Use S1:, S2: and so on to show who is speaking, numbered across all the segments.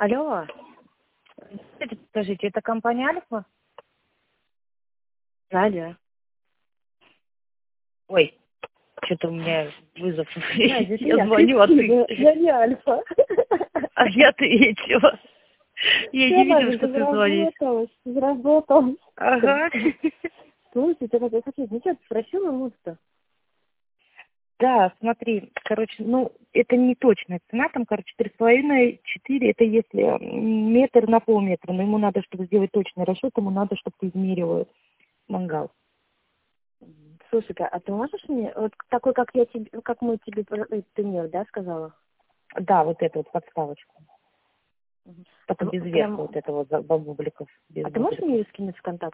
S1: Алло. Скажите, это компания Альфа?
S2: Надя.
S1: Ой, что-то у меня вызов.
S2: Надя,
S1: Я звоню, а ты...
S2: Я не Альфа.
S1: А я ответила. Я не видела, что ты звонишь.
S2: Заработалась.
S1: Ага.
S2: Слушайте, я хочу, ну что, ты спросила муж-то?
S1: Да, смотри, короче, ну, это не точная цена, там, короче, 3,5-4, это если метр на полметра, но ему надо, чтобы сделать точный расчет, ему надо, чтобы ты измерила мангал.
S2: Слушай-ка, а ты можешь мне, вот такой, как я тебе, как мы тебе пример, да, сказала?
S1: Да, вот эту вот подставочку. Только
S2: Ты
S1: без
S2: прям...
S1: верха вот этого бубликов. Без
S2: А ты можешь мне ее скинуть в контакт?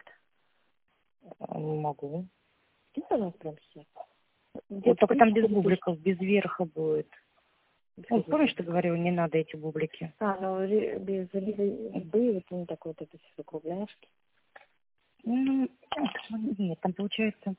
S1: Могу.
S2: Скинь, пожалуйста, прямо сейчас.
S1: Вот только там без
S2: бубликов.
S1: бубликов, без верха будет. Ну, помнишь, ты говорила, не надо эти бублики?
S2: Ну, без резьбы, вот не такой вот эти все кругляшки.
S1: Ну, нет, там получается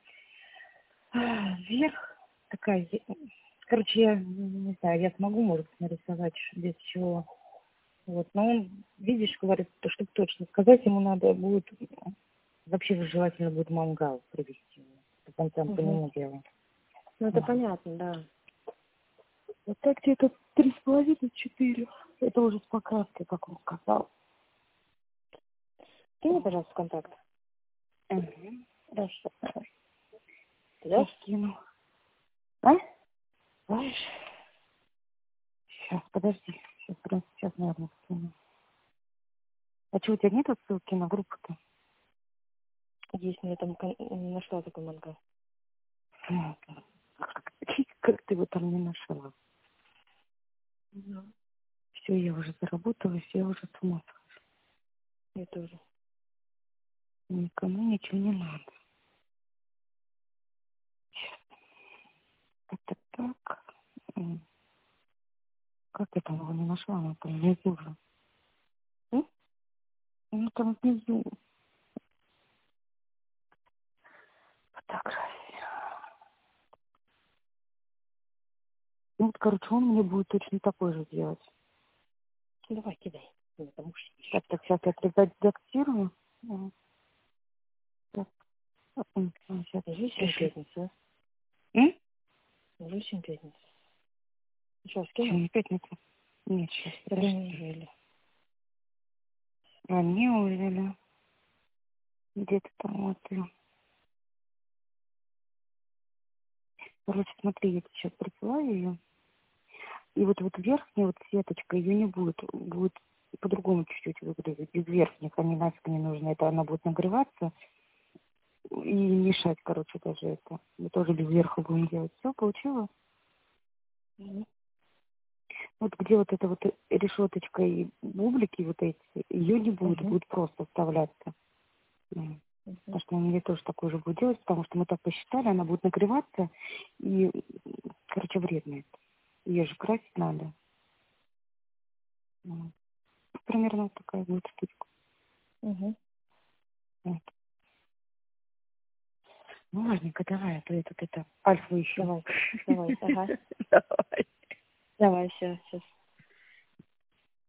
S1: вверх такая... Короче, я не знаю, я смогу, может, нарисовать без чего. Вот, но он, видишь, говорит, то, чтобы точно сказать, ему надо будет... Вообще желательно будет мангал привезти. Чтобы он там по нему делал.
S2: Ну, это понятно, да.
S1: Вот так где-то 3,5-4. Это уже с покраской, как он сказал.
S2: Скинь мне, пожалуйста, в контакт.
S1: Угу. Хорошо.
S2: Да?
S1: Скину. А?
S2: Знаешь?
S1: Сейчас, подожди. Сейчас, прямо сейчас, наверное, скину. А что, у тебя нет ссылки на группу-то?
S2: Есть, но я там не нашла такой мангал.
S1: Как ты его там не нашла? Все, я уже заработала, все, я уже с ума схожу.
S2: Я тоже.
S1: Никому ничего не надо. Это так. Как я там его не нашла? Она там внизу же. Ну, там внизу. Фотография. Ну, вот, короче, он мне будет точно такой же делать.
S2: Давай, кидай. Потому что...
S1: Так, сейчас я редактирую. Так, сейчас.
S2: Уже пятница.
S1: М?
S2: Уже пятница. Что,
S1: Что,
S2: скинул?
S1: не пятница? Нет, сейчас,
S2: Да
S1: подожди.
S2: неужели?
S1: А, неужели? Где-то там вот. Короче, смотри, я сейчас присылаю ее. И вот верхняя вот сеточка, ее не будет. Будет по-другому чуть-чуть выглядеть. Без верхних, они нафиг не нужны. Это она будет нагреваться и мешать, короче, даже это. Мы тоже без верха будем делать. Все, получила? Вот где вот эта вот решеточка и бублики вот эти, ее не будет, будет просто вставляться. Потому что она мне тоже такой же будет делать, потому что мы так посчитали, она будет нагреваться и, короче, вредно это. Ее же красить надо. Вот. Примерно вот такая будет штучка. Вот. Ну, ладненько, давай, а то я тут это альфу ищу.
S2: Давай, ага.
S1: Давай.
S2: Давай, сейчас.